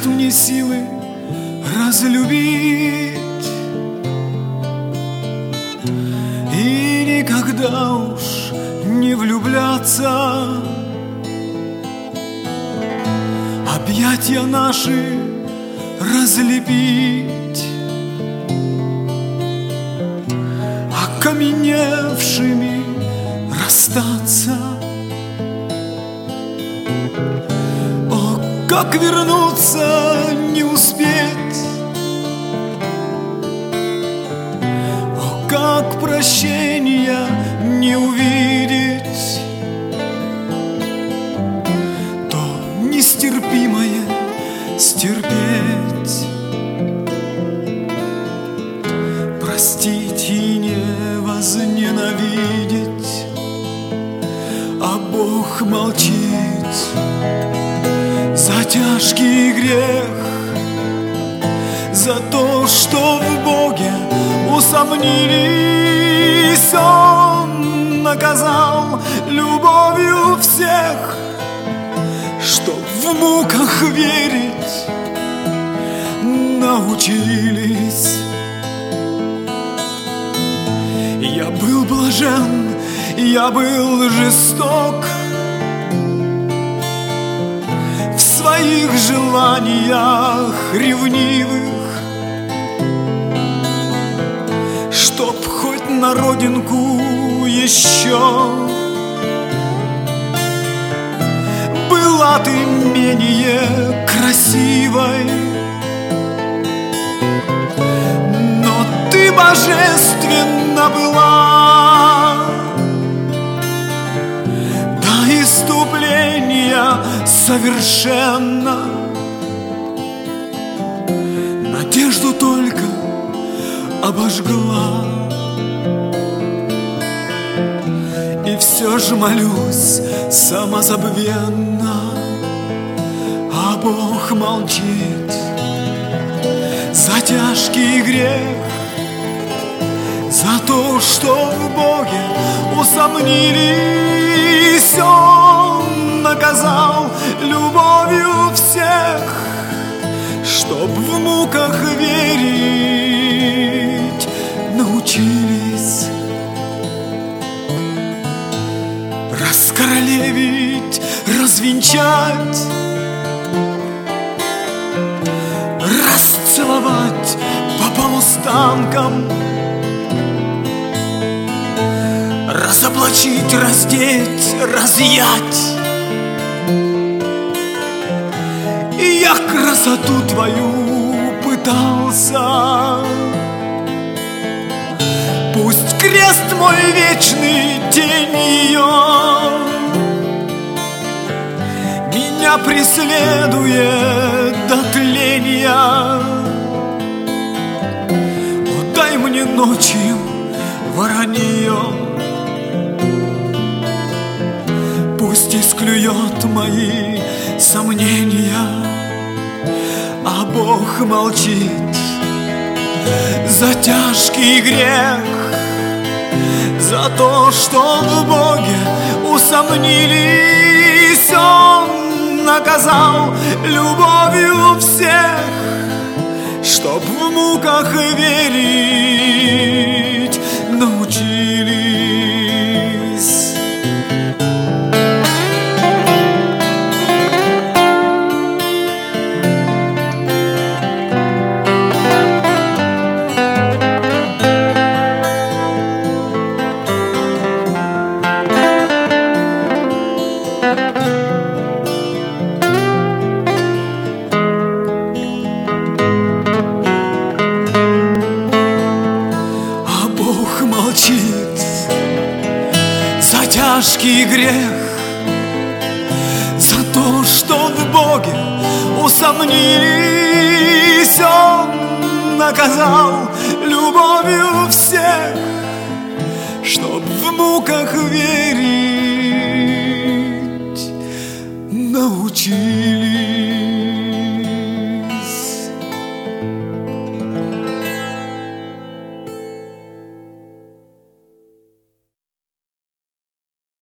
даст мне силы разлюбить и никогда уж не влюбляться. Объятья наши разлепить, окаменевшими расстаться. О, как вернуться не успеть, о, как прощения не увидеть, то нестерпимое стерпеть, простить и не возненавидеть, а Бог молчит за тяжкий грех, за то, что в Боге усомнились. Он наказал любовью всех, чтоб в муках верить научились. Я был блажен, я был жесток в своих желаниях ревнивых, чтоб хоть на родинку еще была ты менее красивой. Но ты божественна была до иступления совершенно. Надежду только обожгла, и все же молюсь самозабвенно, а Бог молчит за тяжкий грех, за то, что в Боге усомнились. Он наказал любовью всех, чтоб в муках верить научились. Раскоролевить, развенчать, расцеловать по полустанкам, разоблачить, раздеть, разъять. И я красоту твою пытался. Пусть крест мой вечный, тень ее меня преследует до тления. О, дай мне ночью воронье, пусть исклюет мои сомнения, а Бог молчит за тяжкий грех, за то, что в Боге усомнились. Он наказал любовью всех, чтоб в муках верить научились. Тяжкий грех, за то, что в Боге усомнились. Он наказал любовью всех, чтоб в муках верить научились.